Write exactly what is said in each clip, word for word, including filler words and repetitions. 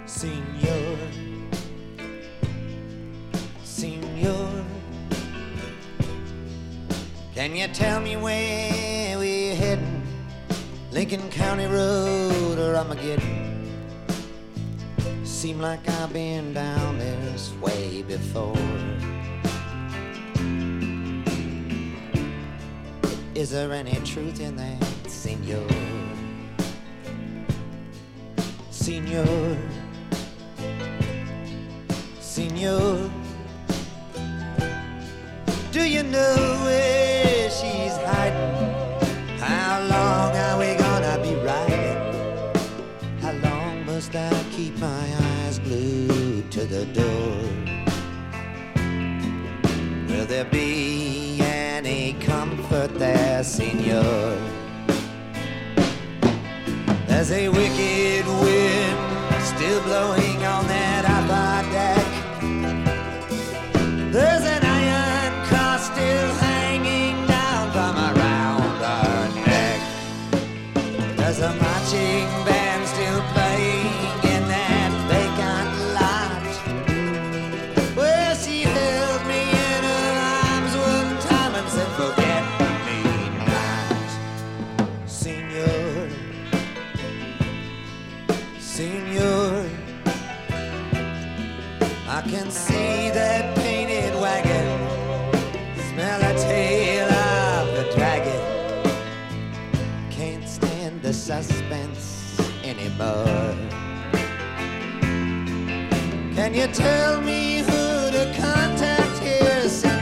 Senor, Senor, can you tell me where we're heading? Lincoln County Road or Armageddon? Seem like I've been down this way before. Is there any truth in that, Senor? Senor, Senor, do you know where she's hiding? How long are we gonna be riding? How long must I keep my eyes glued to the door? Will there be any comfort there, Senor? There's a wicked wind still blowing on that upper deck. There's an iron cross still hanging down from around our neck. There's a marching band still playing in that vacant lot where she held me in her arms one time and said, forget me not. Senor, Senor, I can see that painted wagon, smell the tail of the dragon. Can't stand the suspense anymore. Can you tell me who to contact here, senor?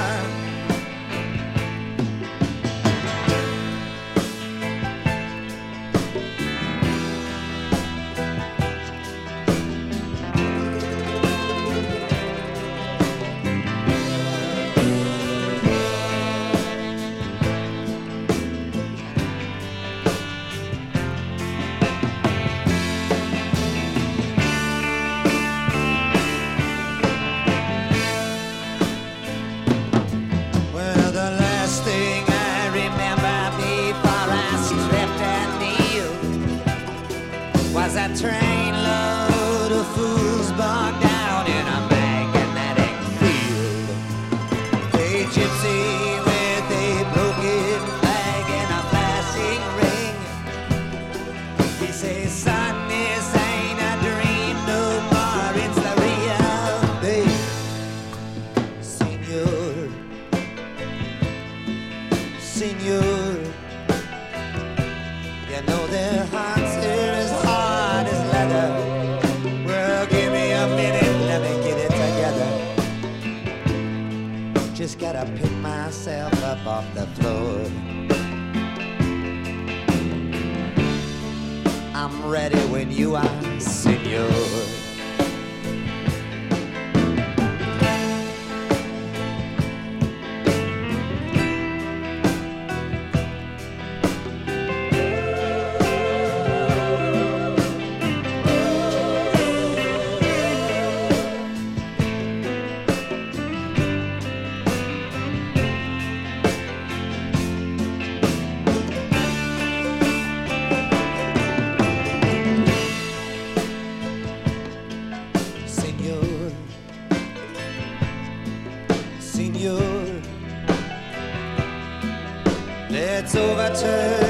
Was a trainload of fools bogged down in a magnetic field. A gypsy with a broken flag and a flashing ring. He says, son, this ain't a dream no more, it's the real thing. Senor, Senor, you know their hearts are as hard as leather. Well, give me a minute, let me get it together. Just gotta pick myself up off the floor. I'm ready when you are, senor. Senor, let's overturn